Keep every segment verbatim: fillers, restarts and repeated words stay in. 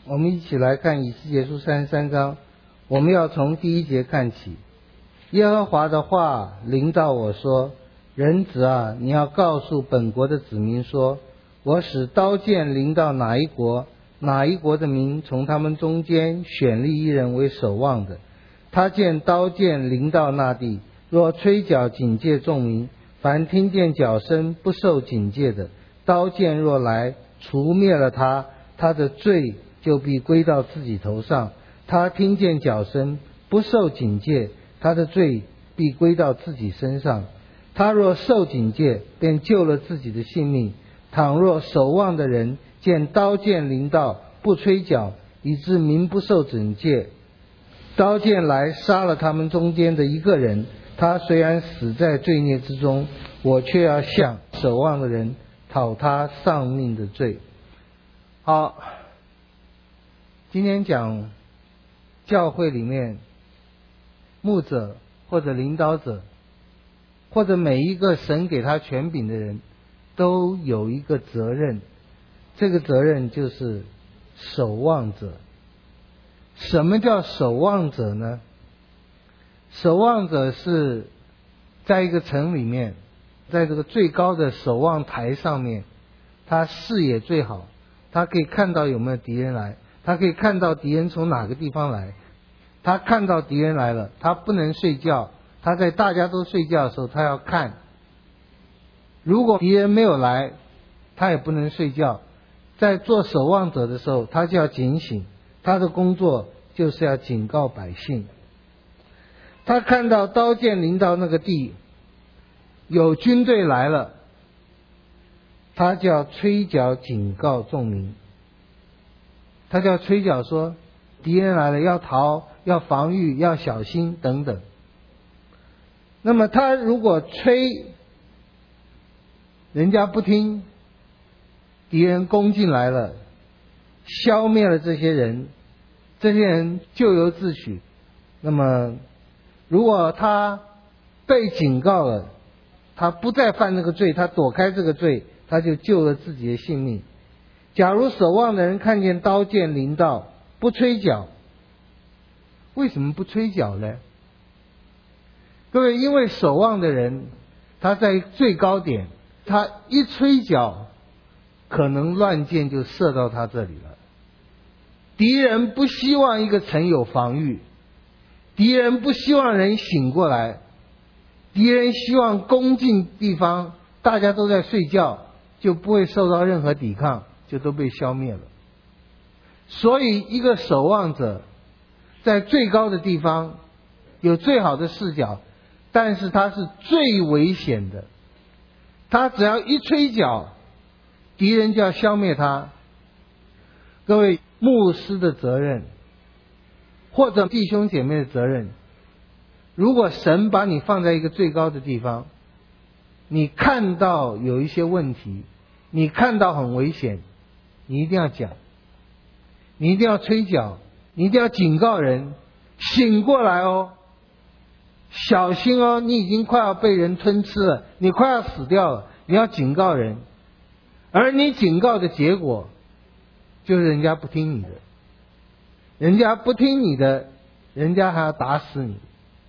我们一起来看以斯帖书三十三章，我们要从第一节看起。耶和华的话临到我说，人子啊，你要告诉本国的子民说，我使刀剑临到哪一国，哪一国的民从他们中间选立一人为守望的，他见刀剑临到那地，若吹角警戒众民，凡听见角声不受警戒的，刀剑若来除灭了他，他的罪就必归到自己头上。他听见角声不受警戒，他的罪必归到自己身上。他若受警戒，便救了自己的性命。倘若守望的人见刀剑临到，不吹角，以致民不受警戒，刀剑来杀了他们中间的一个人，他虽然死在罪孽之中，我却要向守望的人讨他丧命的罪。好，今天讲教会里面牧者或者领导者，或者每一个神给他权柄的人，都有一个责任，这个责任就是守望者。什么叫守望者呢？守望者是在一个城里面，在这个最高的守望台上面，他视野最好，他可以看到有没有敌人来，他可以看到敌人从哪个地方来，他看到敌人来了，他不能睡觉，他在大家都睡觉的时候他要看，如果敌人没有来，他也不能睡觉。在做守望者的时候，他就要警醒，他的工作就是要警告百姓。他看到刀剑临到那个地，有军队来了，他就要吹角警告众民，他就要吹角说敌人来了，要逃，要防御，要小心等等。那么他如果吹，人家不听，敌人攻进来了，消灭了这些人，这些人咎由自取。那么如果他被警告了，他不再犯这个罪，他躲开这个罪，他就救了自己的性命。假如守望的人看见刀剑临到，不吹角，为什么不吹角呢？各位，因为守望的人他在最高点，他一吹角，可能乱箭就射到他这里了。敌人不希望一个城有防御，敌人不希望人醒过来，敌人希望攻进地方，大家都在睡觉，就不会受到任何抵抗，就都被消灭了。所以一个守望者在最高的地方有最好的视角，但是他是最危险的。他只要一吹角，敌人就要消灭他。各位，牧师的责任或者弟兄姐妹的责任，如果神把你放在一个最高的地方，你看到有一些问题，你看到很危险，你一定要讲，你一定要吹角，你一定要警告人，醒过来哦，小心哦，你已经快要被人吞吃了，你快要死掉了，你要警告人。而你警告的结果就是人家不听你的，人家不听你的，人家还要打死你。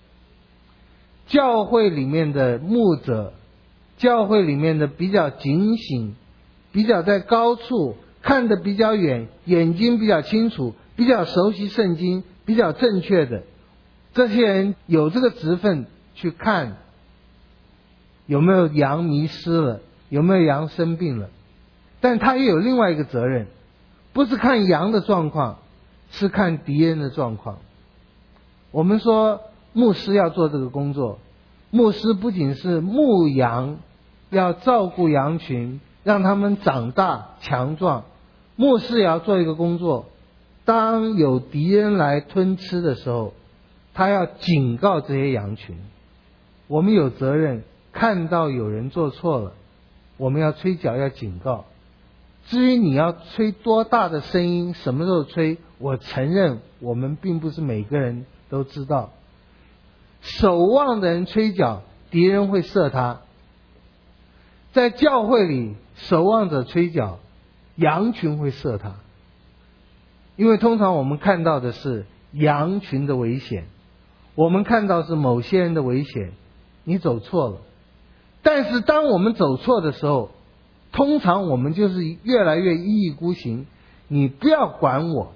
教会里面的牧者，教会里面的比较警醒，比较在高处看得比较远，眼睛比较清楚，比较熟悉圣经，比较正确的，这些人有这个职分去看有没有羊迷失了，有没有羊生病了。但他也有另外一个责任，不是看羊的状况，是看敌人的状况。我们说牧师要做这个工作，牧师不仅是牧羊，要照顾羊群，让他们长大强壮，牧师也要做一个工作，当有敌人来吞吃的时候，他要警告这些羊群。我们有责任看到有人做错了，我们要吹角，要警告。至于你要吹多大的声音，什么时候吹，我承认我们并不是每个人都知道。守望的人吹角，敌人会射他。在教会里，守望者吹角，羊群会射他。 因为通常我们看到的是羊群的危险，我们看到是某些人的危险，你走错了。但是当我们走错的时候，通常我们就是越来越一意孤行，你不要管我。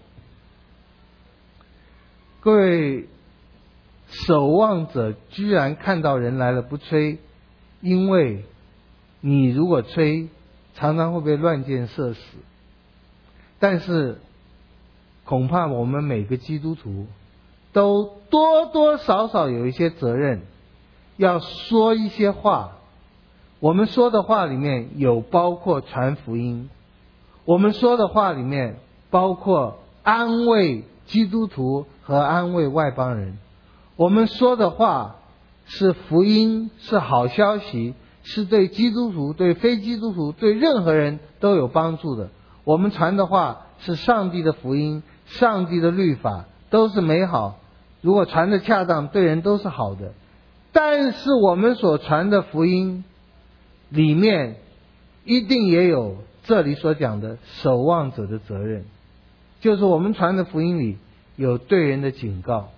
各位守望者居然看到人来了不吹，因为你如果吹，常常会被乱箭射死。但是恐怕我们每个基督徒都多多少少有一些责任，要说一些话。我们说的话里面有包括传福音，我们说的话里面包括安慰基督徒和安慰外邦人，我们说的话是福音，是好消息，是对基督徒、对非基督徒、对任何人都有帮助的。我们传的话是上帝的福音，上帝的律法，都是美好，如果传的恰当，对人都是好的。但是我们所传的福音里面一定也有这里所讲的守望者的责任，就是我们传的福音里有对人的警告。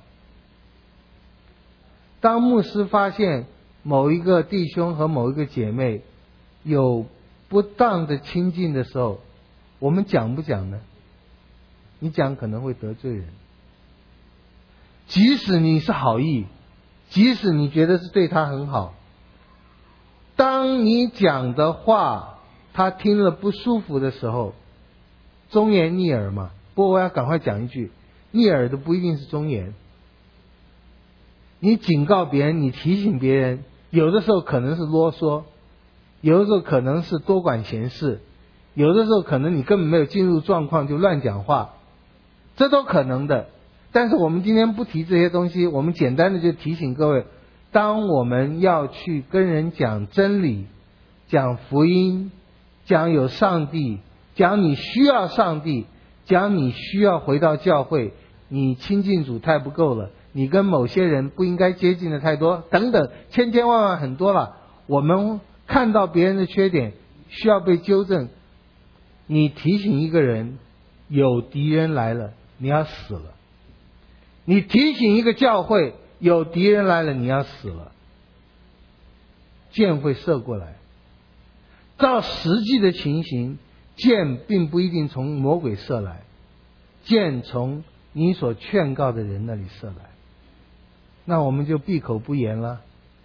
当牧师发现某一个弟兄和某一个姐妹有不当的亲近的时候，我们讲不讲呢？你讲可能会得罪人，即使你是好意，即使你觉得是对他很好，当你讲的话他听了不舒服的时候，忠言逆耳嘛。不过我要赶快讲一句，逆耳的不一定是忠言。你警告别人，你提醒别人，有的时候可能是啰嗦，有的时候可能是多管闲事，有的时候可能你根本没有进入状况就乱讲话，这都可能的。但是我们今天不提这些东西，我们简单的就提醒各位，当我们要去跟人讲真理，讲福音，讲有上帝，讲你需要上帝，讲你需要回到教会，你亲近主太不够了，你跟某些人不应该接近的太多，等等，千千万万很多了。我们看到别人的缺点需要被纠正，你提醒一个人有敌人来了，你要死了。你提醒一个教会有敌人来了，你要死了，箭会射过来。照实际的情形，箭并不一定从魔鬼射来，箭从你所劝告的人那里射来，那我们就闭口不言了。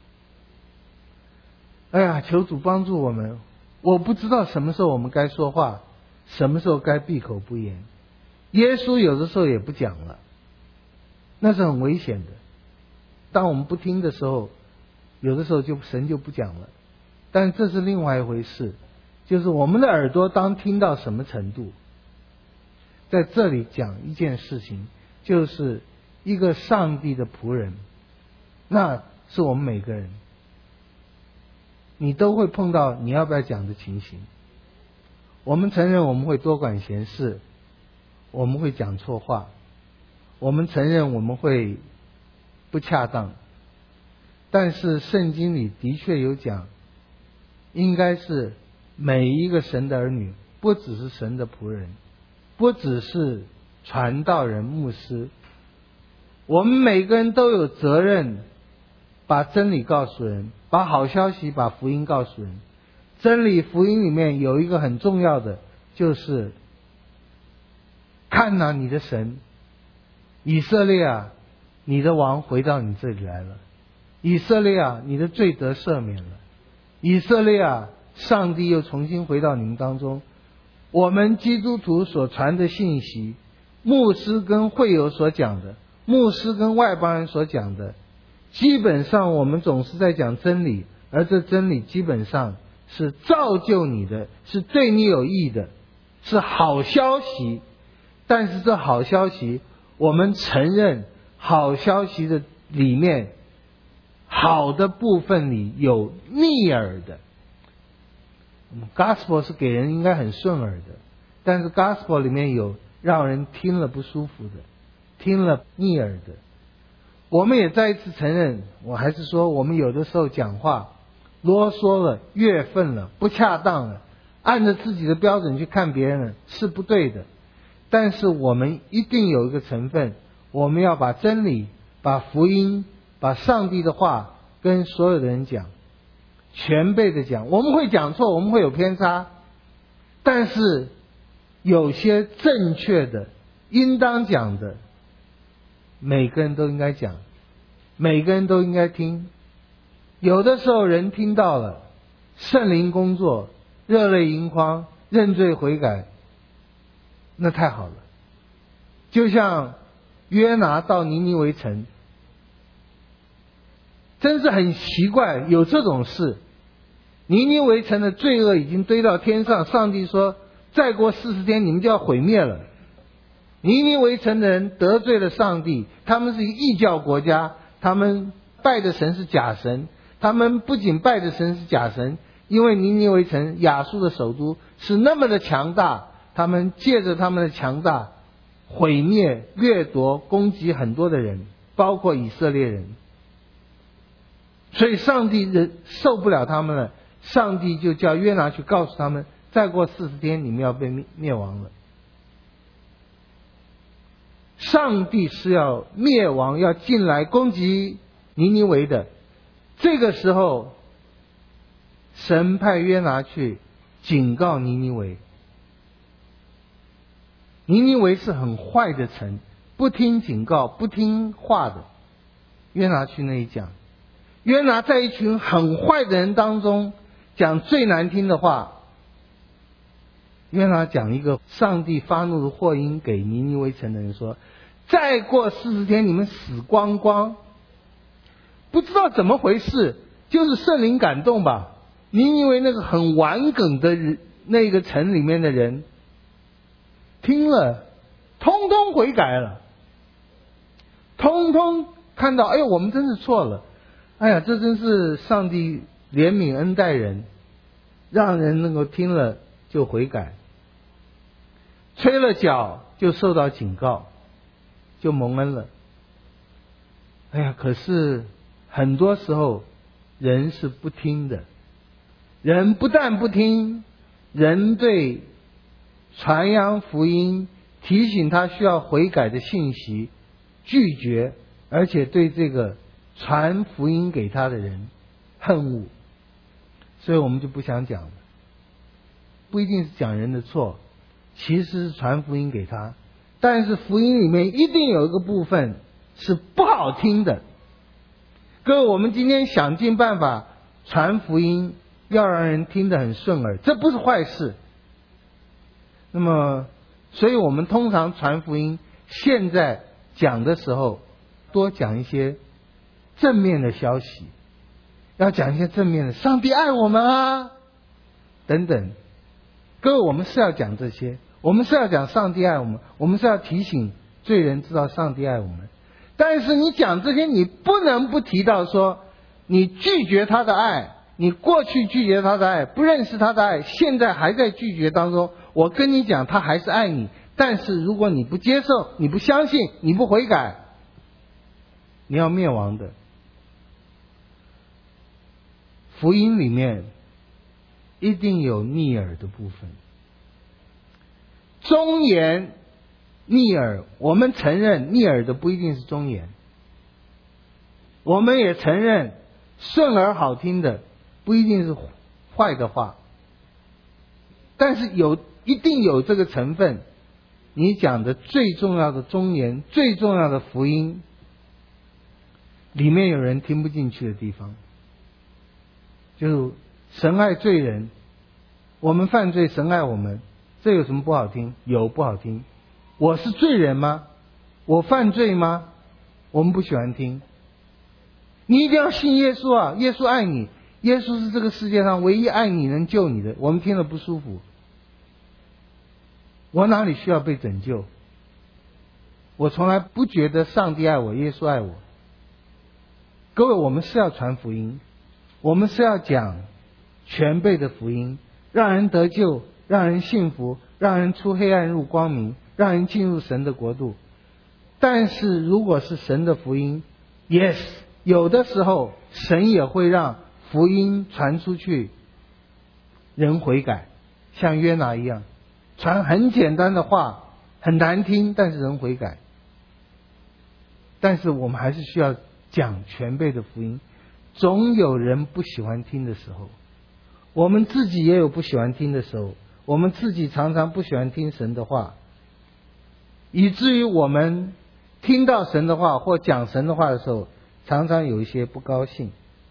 哎呀，求主帮助我们，我不知道什么时候我们该说话，什么时候该闭口不言。耶稣有的时候也不讲了，那是很危险的。当我们不听的时候，有的时候就神就不讲了。但这是另外一回事，就是我们的耳朵当听到什么程度。在这里讲一件事情，就是一个上帝的仆人，那是我们每个人，你都会碰到你要不要讲的情形。我们承认我们会多管闲事，我们会讲错话，我们承认我们会不恰当，但是圣经里的确有讲，应该是每一个神的儿女，不只是神的仆人，不只是传道人牧师，我们每个人都有责任把真理告诉人，把好消息，把福音告诉人。真理福音里面有一个很重要的，就是看哪，你的神以色列啊，你的王回到你这里来了。以色列啊，你的罪得赦免了。以色列啊，上帝又重新回到你们当中。我们基督徒所传的信息，牧师跟会友所讲的，牧师跟外邦人所讲的，基本上我们总是在讲真理，而这真理基本上是造就你的，是对你有益的，是好消息。但是这好消息，我们承认好消息的里面，好的部分里有逆耳的。Gospel 是给人应该很顺耳的，但是 Gospel 里面有让人听了不舒服的，听了逆耳的。我们也再一次承认，我还是说我们有的时候讲话啰嗦了，越分了，不恰当了，按着自己的标准去看别人了，是不对的。 但是我们一定有一个成分，我们要把真理、把福音、把上帝的话跟所有的人讲，全备的讲。我们会讲错，我们会有偏差，但是有些正确的应当讲的，每个人都应该讲，每个人都应该听。有的时候人听到了，圣灵工作，热泪盈眶，认罪悔改，那太好了。就像约拿到尼尼微城，真是很奇怪，有这种事。尼尼微城的罪恶已经堆到天上，上帝说再过四十天你们就要毁灭了。尼尼微城的人得罪了上帝，他们是一个异教国家，他们拜的神是假神，他们不仅拜的神是假神，因为尼尼微城亚述的首都是那么的强大，他们借着他们的强大毁灭掠夺攻击很多的人，包括以色列人。所以上帝人受不了他们了，上帝就叫约拿去告诉他们，再过四十天你们要被灭灭亡了。上帝是要灭亡，要进来攻击尼尼微的。这个时候神派约拿去警告尼尼微。尼尼微是很坏的城，不听警告，不听话的。约拿去那里讲，约拿在一群很坏的人当中讲最难听的话。约拿讲一个上帝发怒的祸音给尼尼微城的人说，再过四十天你们死光光。不知道怎么回事，就是圣灵感动吧，尼尼微那个很顽梗的人，那个城里面的人听了通通悔改了，通通看到，哎呦我们真是错了，哎呀这真是上帝怜悯恩待人，让人能够听了就悔改，吹了角就受到警告，就蒙恩了。哎呀可是很多时候人是不听的，人不但不听，人对传扬福音提醒他需要悔改的信息拒绝，而且对这个传福音给他的人恨恶。所以我们就不想讲了，不一定是讲人的错，其实是传福音给他，但是福音里面一定有一个部分是不好听的。各位，我们今天想尽办法传福音，要让人听得很顺耳，这不是坏事。那么所以我们通常传福音现在讲的时候多讲一些正面的消息，要讲一些正面的，上帝爱我们啊等等。各位，我们是要讲这些，我们是要讲上帝爱我们，我们是要提醒罪人知道上帝爱我们。但是你讲这些，你不能不提到说你拒绝他的爱，你过去拒绝他的爱，不认识他的爱，现在还在拒绝当中。我跟你讲，他还是爱你，但是如果你不接受，你不相信，你不悔改，你要灭亡的。福音里面一定有逆耳的部分，忠言逆耳，我们承认逆耳的不一定是忠言，我们也承认顺耳好听的不一定是坏的话，但是有一定有这个成分。你讲的最重要的忠言，最重要的福音里面有人听不进去的地方，就是神爱罪人，我们犯罪神爱我们，这有什么不好听？有不好听。我是罪人吗？我犯罪吗？我们不喜欢听。你一定要信耶稣啊，耶稣爱你，耶稣是这个世界上唯一爱你能救你的，我们听了不舒服。我哪里需要被拯救？我从来不觉得上帝爱我，耶稣爱我。各位，我们是要传福音，我们是要讲全备的福音，让人得救，让人幸福，让人出黑暗入光明，让人进入神的国度。但是如果是神的福音， yes， 有的时候神也会让福音传出去，人悔改，像约拿一样，传很简单的话， 很难听，但是人悔改。但是我们还是需要讲全备的福音，总有人不喜欢听的时候，我们自己也有不喜欢听的时候，我们自己常常不喜欢听神的话，以至于我们听到神的话或讲神的话的时候，常常有一些不高兴。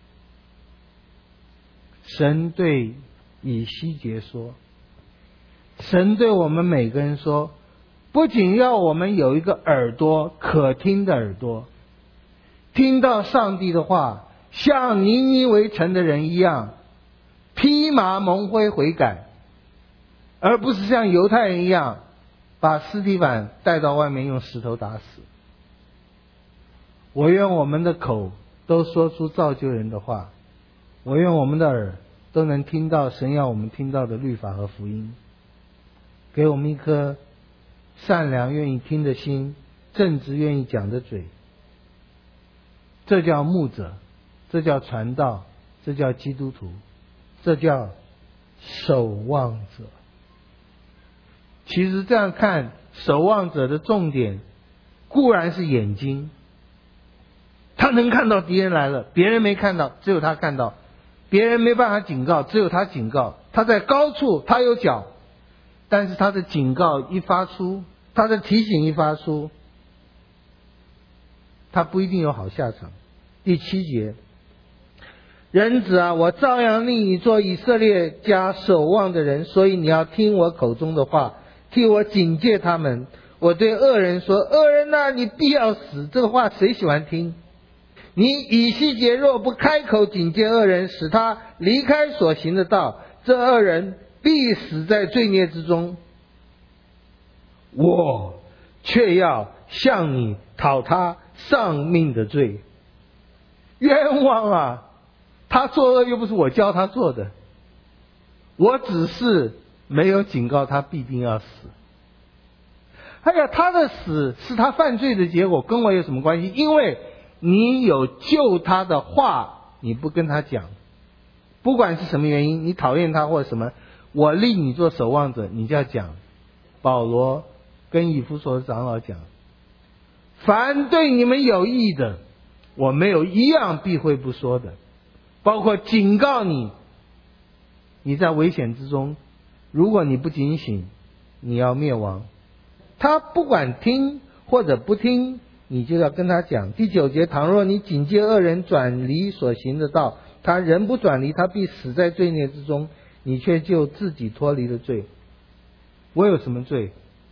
神对以西结说，神对我们每个人说，不仅要我们有一个耳朵，可听的耳朵，听到上帝的话，像尼尼微城的人一样，披麻蒙灰悔改，而不是像犹太人一样，把司提反带到外面用石头打死。我愿我们的口都说出造就人的话，我愿我们的耳都能听到神要我们听到的律法和福音，给我们一颗善良愿意听的心，正直愿意讲的嘴。这叫牧者，这叫传道，这叫基督徒，这叫守望者。其实这样看，守望者的重点固然是眼睛，他能看到敌人来了，别人没看到，只有他看到，别人没办法警告，只有他警告。他在高处，他有脚，但是他的警告一发出，他的提醒一发出，他不一定有好下场。第七节，人子啊，我照样令你做以色列家守望的人，所以你要听我口中的话，替我警戒他们。我对恶人说，恶人啊，你必要死。这个话谁喜欢听？你以西结若不开口警戒恶人，使他离开所行的道，这恶人必死在罪孽之中，我却要向你讨他丧命的罪。冤枉啊！他作恶又不是我教他做的，我只是没有警告他必定要死。哎呀，他的死是他犯罪的结果，跟我有什么关系？因为你有救他的话，你不跟他讲，不管是什么原因，你讨厌他或者什么，我立你做守望者，你就要讲。保罗跟以弗所的长老讲，凡对你们有益的，我没有一样避讳不说的，包括警告你，你在危险之中，如果你不警醒，你要灭亡。他不管听或者不听，你就要跟他讲。第九节，倘若你警戒恶人转离所行的道，他人不转离，他必死在罪孽之中，你却就自己脱离了罪。我有什么罪？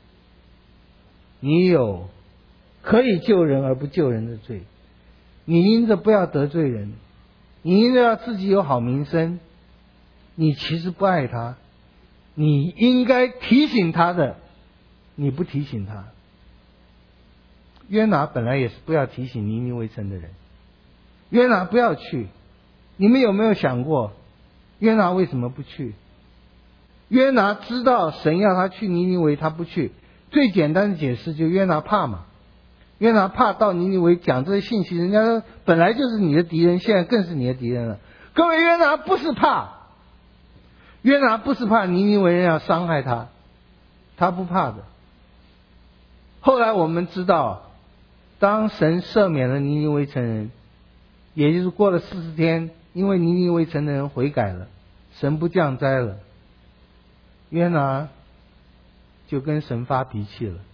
你有可以救人而不救人的罪。你因着不要得罪人，你因着要自己有好名声，你其实不爱他，你应该提醒他的，你不提醒他。约拿本来也是不要提醒尼尼微城的人，约拿不要去。你们有没有想过约拿为什么不去？约拿知道神要他去尼尼微，他不去。最简单的解释就约拿怕嘛，约拿怕到尼尼微讲这些信息，人家本来就是你的敌人，现在更是你的敌人了。各位，约拿不是怕，约拿不是怕尼尼微人要伤害他，他不怕的。后来我们知道，当神赦免了尼尼微城人，也就是过了四十天，因为尼尼微城的人悔改了，神不降灾了，约拿就跟神发脾气了。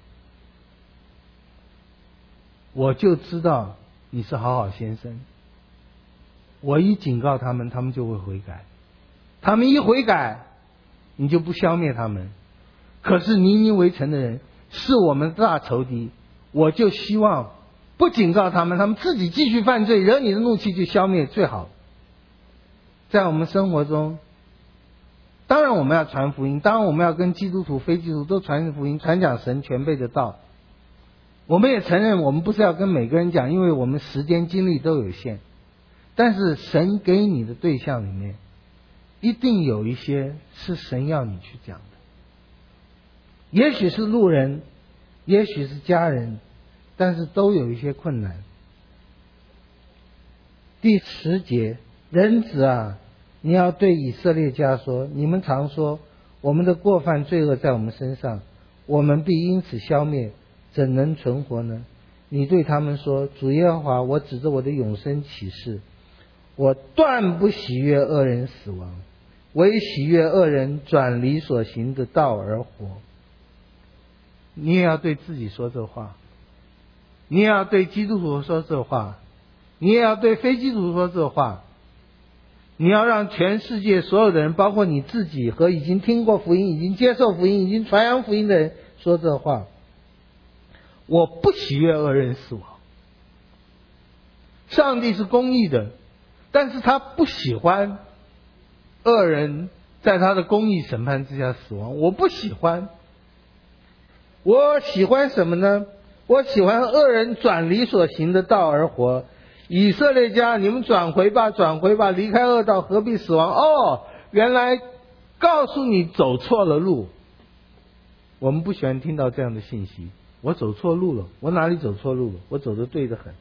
我就知道你是好好先生，我一警告他们，他们就会悔改，他们一悔改，你就不消灭他们。可是尼尼微城的人是我们的大仇敌，我就希望不警告他们，他们自己继续犯罪，惹你的怒气就消灭最好。在我们生活中，当然我们要传福音，当然我们要跟基督徒非基督徒都传福音，传讲神全备的道。我们也承认我们不是要跟每个人讲，因为我们时间精力都有限，但是神给你的对象里面一定有一些是神要你去讲的，也许是路人，也许是家人，但是都有一些困难。第十节，人子啊，你要对以色列家说，你们常说我们的过犯罪恶在我们身上， 我们必因此消灭，怎能存活呢？你对他们说，主耶和华，我指着我的永生起誓，我断不喜悦恶人死亡，唯喜悦恶人转离所行的道而活。你也要对自己说这话，你也要对基督徒说这话，你也要对非基督徒说这话。你要让全世界所有的人，包括你自己和已经听过福音、已经接受福音、已经传扬福音的人说这话。我不喜悦恶人死亡。上帝是公义的，但是他不喜欢恶人在他的公义审判之下死亡。我不喜欢。我喜欢什么呢？我喜欢恶人转离所行的道而活。以色列家，你们转回吧，转回吧，离开恶道，何必死亡？哦，原来告诉你走错了路。我们不喜欢听到这样的信息。我走错路了，我哪里走错路了？我走得对得很。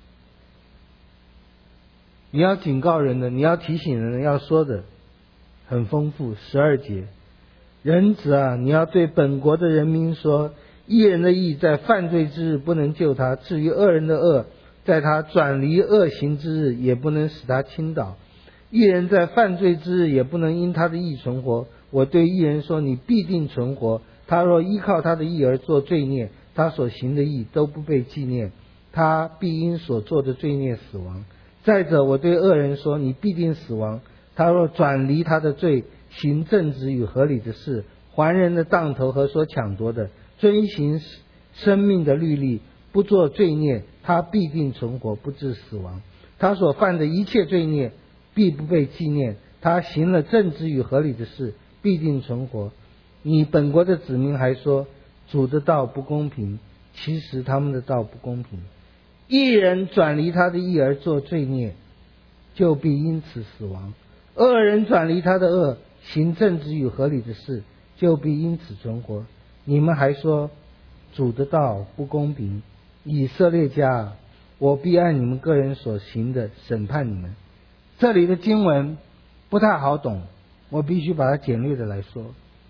你要警告人的，你要提醒人的，要说的很丰富。十二节，人子啊，你要对本国的人民说，义人的义在犯罪之日不能救他，至于恶人的恶，在他转离恶行之日也不能使他倾倒。义人在犯罪之日也不能因他的义存活。我对义人说，你必定存活。他若依靠他的义而做罪孽，他所行的义都不被纪念，他必因所做的罪孽死亡。再者，我对恶人说，你必定死亡。他若转离他的罪，行正直与合理的事，还人的当头和所抢夺的，遵行生命的律例，不做罪孽，他必定存活，不致死亡。他所犯的一切罪孽必不被纪念，他行了正直与合理的事，必定存活。你本国的子民还说，主的道不公平，其实他们的道不公平。义人转离他的义而做罪孽，就必因此死亡。恶人转离他的恶，行正直与合理的事，就必因此存活。你们还说主的道不公平，以色列家，我必按你们个人所行的审判你们。这里的经文不太好懂，我必须把它简略的来说。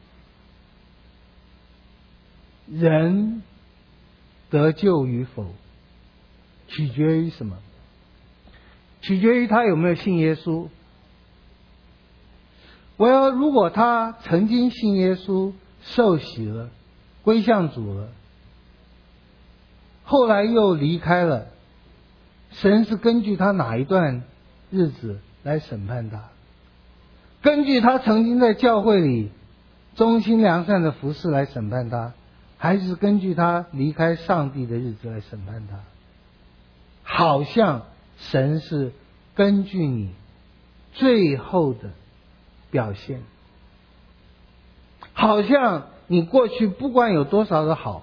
人得救与否，取决于什么？取决于他有没有信耶稣。我要如果他曾经信耶稣，受洗了，归向主了，后来又离开了，神是根据他哪一段日子来审判他？根据他曾经在教会里忠心良善的服侍来审判他，还是根据他离开上帝的日子来审判他？好像神是根据你最后的表现，好像你过去不管有多少的好，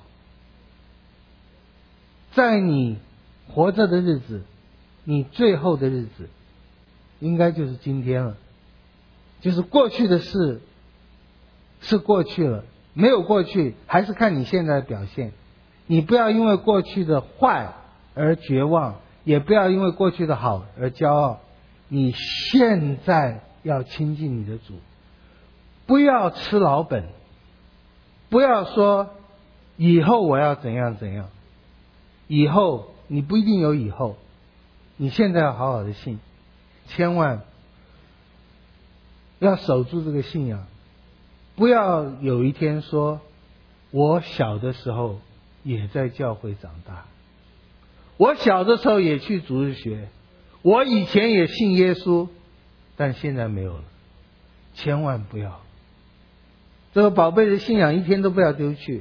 在你活着的日子，你最后的日子应该就是今天了。就是过去的事是过去了，没有过去，还是看你现在的表现。你不要因为过去的坏而绝望，也不要因为过去的好而骄傲。你现在要亲近你的主，不要吃老本，不要说以后我要怎样怎样。以后你不一定有以后，你现在要好好的信，千万要守住这个信仰。不要有一天说，我小的时候也在教会长大，我小的时候也去主日学，我以前也信耶稣，但现在没有了。千万不要，这个宝贝的信仰一天都不要丢去。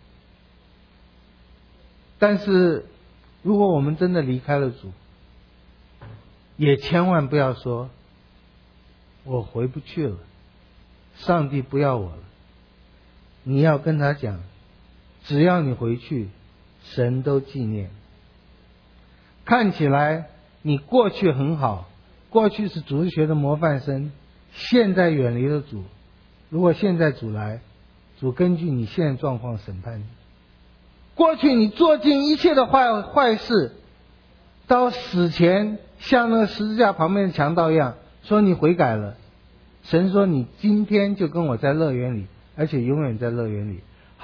但是如果我们真的离开了主，也千万不要说我回不去了，上帝不要我了。你要跟他讲，只要你回去，神都纪念。看起来你过去很好，过去是主日学的模范生，现在远离了主。如果现在主来，主根据你现在状况审判你。过去你做尽一切的坏坏事，到死前像那个十字架旁边的强盗一样，说你悔改了，神说你今天就跟我在乐园里，而且永远在乐园里。好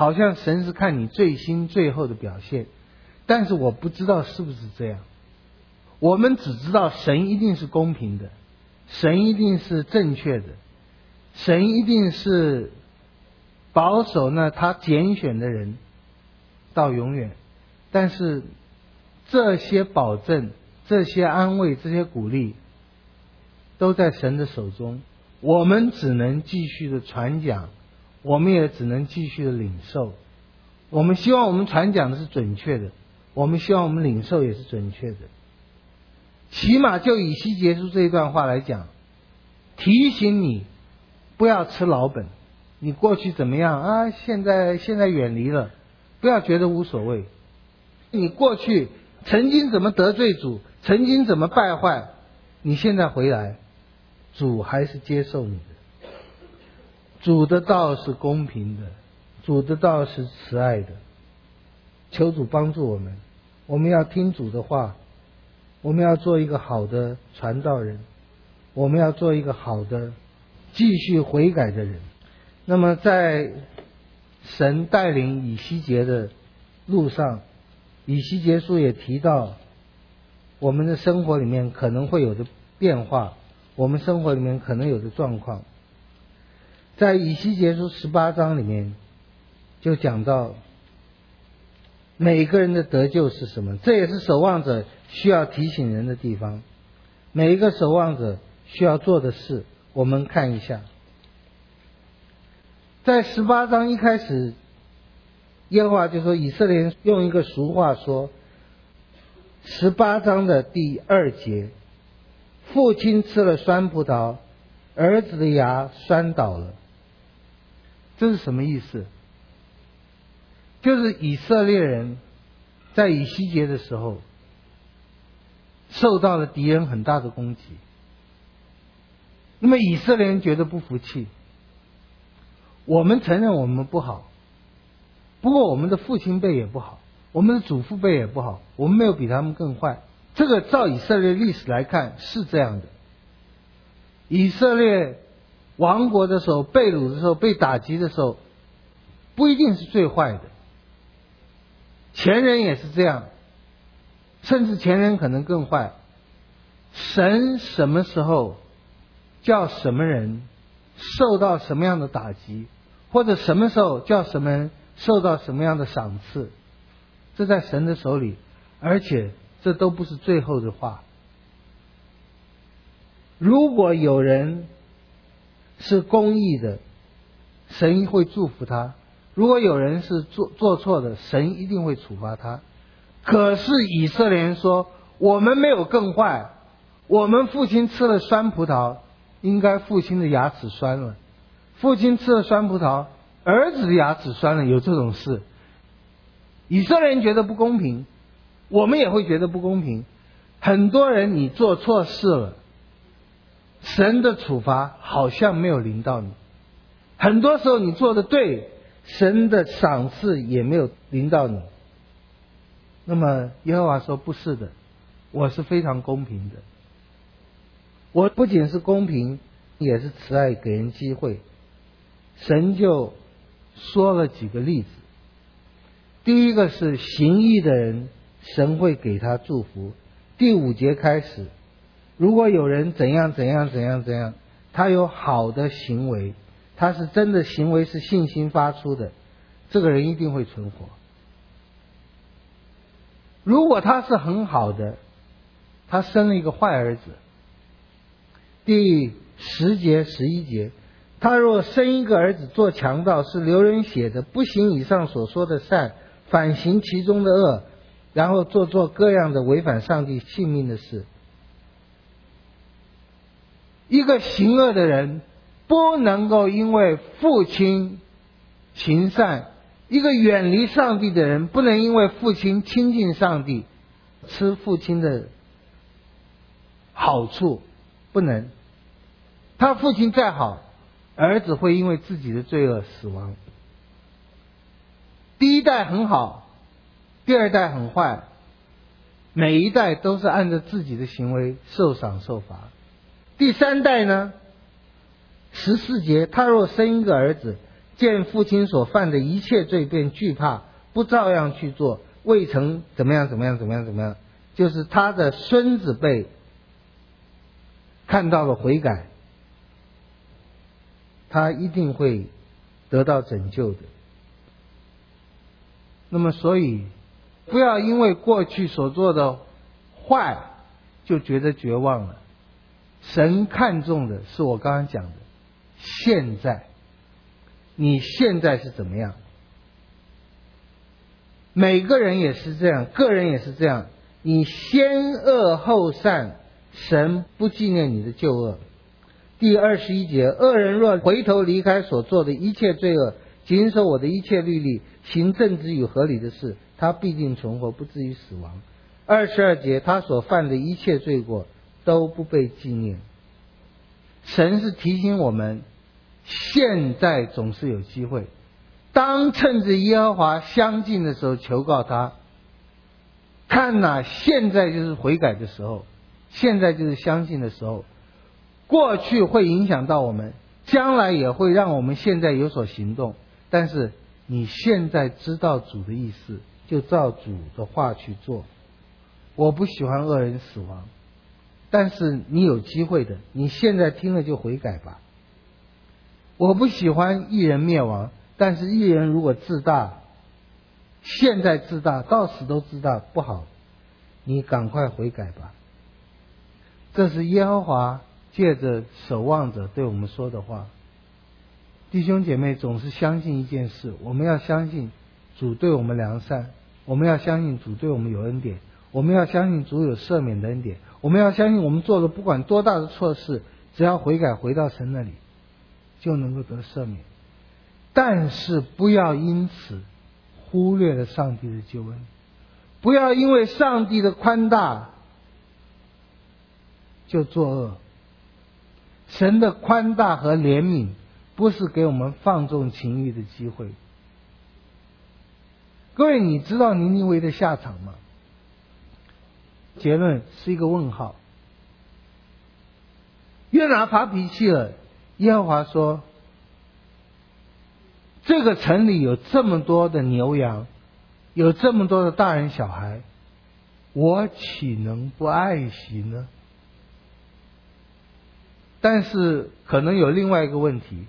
好像神是看你最新最后的表现，但是我不知道是不是这样。我们只知道神一定是公平的，神一定是正确的，神一定是保守呢他拣选的人到永远。但是这些保证、这些安慰、这些鼓励都在神的手中，我们只能继续的传讲，我们也只能继续的领受。我们希望我们传讲的是准确的，我们希望我们领受也是准确的。起码就以西结书这一段话来讲，提醒你不要吃老本。你过去怎么样啊？现在现在远离了，不要觉得无所谓。你过去曾经怎么得罪主，曾经怎么败坏，你现在回来，主还是接受你的。主的道是公平的，主的道是慈爱的。求主帮助我们，我们要听主的话，我们要做一个好的传道人，我们要做一个好的继续悔改的人。那么在神带领以西结的路上，以西结书也提到我们的生活里面可能会有的变化，我们生活里面可能有的状况。在以西结书十八章里面就讲到每个人的得救是什么，这也是守望者需要提醒人的地方。每一个守望者需要做的事，我们看一下。在十八章一开始，耶和华就说，以色列人用一个俗话说，十八章的第二节，父亲吃了酸葡萄，儿子的牙酸倒了。这是什么意思？就是以色列人在以西结的时候受到了敌人很大的攻击，那么以色列人觉得不服气。我们承认我们不好，不过我们的父亲辈也不好，我们的祖父辈也不好，我们没有比他们更坏。这个照以色列历史来看是这样的。以色列亡国的时候，被掳的时候，被打击的时候，不一定是最坏的，前人也是这样，甚至前人可能更坏。神什么时候叫什么人受到什么样的打击，或者什么时候叫什么人受到什么样的赏赐，这在神的手里，而且这都不是最后的话。如果有人是公义的，神会祝福他；如果有人是做做错的，神一定会处罚他。可是以色列人说，我们没有更坏，我们父亲吃了酸葡萄，应该父亲的牙齿酸了；父亲吃了酸葡萄，儿子的牙齿酸了，有这种事。以色列人觉得不公平，我们也会觉得不公平。很多人你做错事了，神的处罚好像没有临到你；很多时候你做的对，神的赏赐也没有临到你。那么耶和华说，不是的，我是非常公平的。我不仅是公平，也是慈爱，给人机会。神就说了几个例子。第一个是行义的人，神会给他祝福。第五节开始，如果有人怎样怎样怎样怎样，他有好的行为，他是真的行为是信心发出的，这个人一定会存活。如果他是很好的，他生了一个坏儿子，第十节十一节，他若生一个儿子做强盗，是流人血的，不行以上所说的善，反行其中的恶，然后做做各样的违反上帝性命的事。一个行恶的人不能够因为父亲行善，一个远离上帝的人不能因为父亲亲近上帝吃父亲的好处，不能。他父亲再好，儿子会因为自己的罪恶死亡。第一代很好，第二代很坏，每一代都是按照自己的行为受赏受罚。第三代呢，十四节，他若生一个儿子， 见父亲所犯的一切罪便惧怕，不照样去做，未曾怎么样怎么样怎么样怎么样，就是他的孙子辈看到了悔改，他一定会得到拯救的。那么所以不要因为过去所做的坏就觉得绝望了。神看重的是我刚刚讲的现在，你现在是怎么样？每个人也是这样，个人也是这样，你先恶后善，神不纪念你的旧恶。第二十一节，恶人若回头离开所做的一切罪恶，谨守我的一切律例，行正直与合理的事，他必定存活，不至于死亡。二十二节，他所犯的一切罪过都不被纪念。神是提醒我们，现在总是有机会，当趁着耶和华相近的时候求告他。看哪，现在就是悔改的时候，现在就是相信的时候。过去会影响到我们，将来也会让我们现在有所行动，但是你现在知道主的意思，就照主的话去做。我不喜欢恶人死亡，但是你有机会的，你现在听了就悔改吧。我不喜欢义人灭亡，但是义人如果自大，现在自大，到死都自大不好，你赶快悔改吧。这是耶和华借着守望者对我们说的话。弟兄姐妹总是相信一件事，我们要相信主对我们良善，我们要相信主对我们有恩典，我们要相信主有赦免的恩典，我们要相信我们做的不管多大的错事，只要悔改回到神那里就能够得赦免。但是不要因此忽略了上帝的救恩，不要因为上帝的宽大就作恶。神的宽大和怜悯不是给我们放纵情欲的机会。各位，你知道尼尼微的下场吗？结论是一个问号。约拿发脾气了，耶和华说，这个城里有这么多的牛羊，有这么多的大人小孩，我岂能不爱惜呢？但是可能有另外一个问题，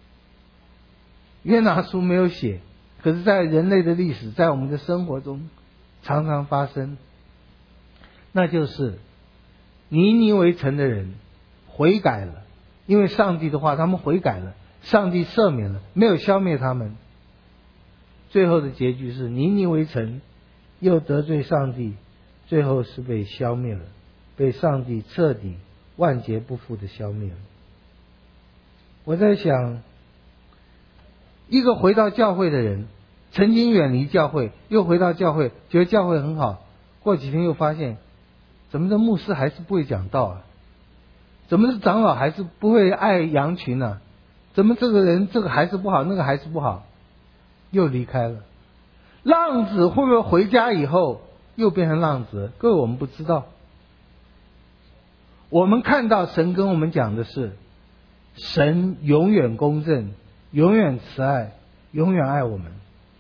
约拿书没有写，可是在人类的历史，在我们的生活中常常发生，那就是尼尼微城的人悔改了，因为上帝的话他们悔改了，上帝赦免了，没有消灭他们。最后的结局是尼尼微城又得罪上帝，最后是被消灭了，被上帝彻底万劫不复的消灭了。我在想，一个回到教会的人，曾经远离教会，又回到教会，觉得教会很好，过几天又发现，怎么这牧师还是不会讲道啊？怎么这长老还是不会爱羊群呢、啊？怎么这个人这个还是不好，那个还是不好，又离开了。浪子会不会回家以后又变成浪子？各位，我们不知道。我们看到神跟我们讲的是，神永远公正，永远慈爱，永远爱我们。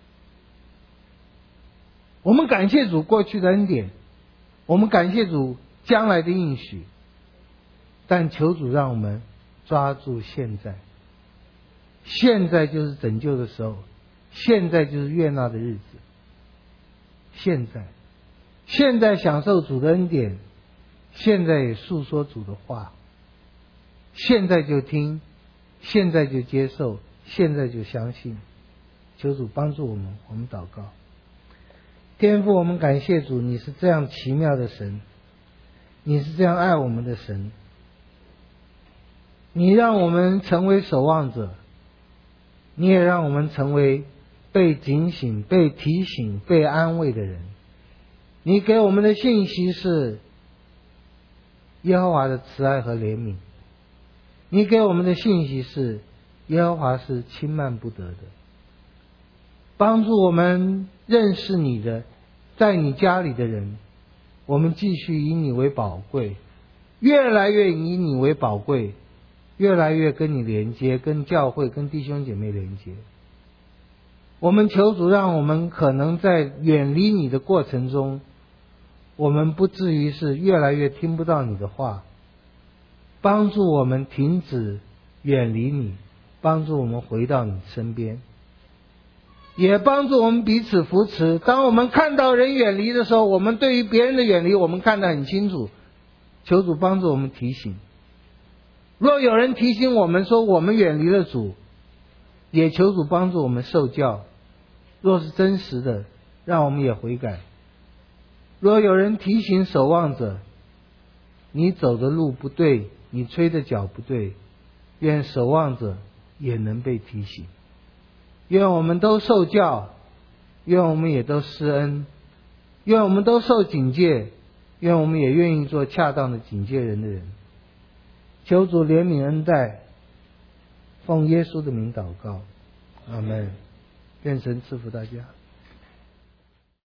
我们感谢主过去的恩典，我们感谢主将来的应许，但求主让我们抓住现在。现在就是拯救的时候，现在就是悦纳的日子，现在现在享受主的恩典，现在也诉说主的话，现在就听，现在就接受，现在就相信。求主帮助我们，我们祷告。天父，我们感谢主，你是这样奇妙的神，你是这样爱我们的神，你让我们成为守望者，你也让我们成为被警醒、被提醒、被安慰的人。你给我们的信息是耶和华的慈爱和怜悯，你给我们的信息是耶和华是轻慢不得的。帮助我们认识你的，在你家里的人，我们继续以你为宝贵，越来越以你为宝贵，越来越跟你连接，跟教会跟弟兄姐妹连接。 我们求主让我们可能在远离你的过程中，我们不至于是越来越听不到你的话，帮助我们停止远离你，帮助我们回到你身边，也帮助我们彼此扶持。当我们看到人远离的时候，我们对于别人的远离我们看得很清楚，求主帮助我们提醒。若有人提醒我们说我们远离了主，也求主帮助我们受教，若是真实的，让我们也悔改。若有人提醒守望者，你走的路不对，你吹的脚不对，愿守望者也能被提醒。愿我们都受教，愿我们也都施恩，愿我们都受警戒，愿我们也愿意做恰当的警戒人的人。求主怜悯恩待，奉耶稣的名祷告，阿们。愿神赐福大家。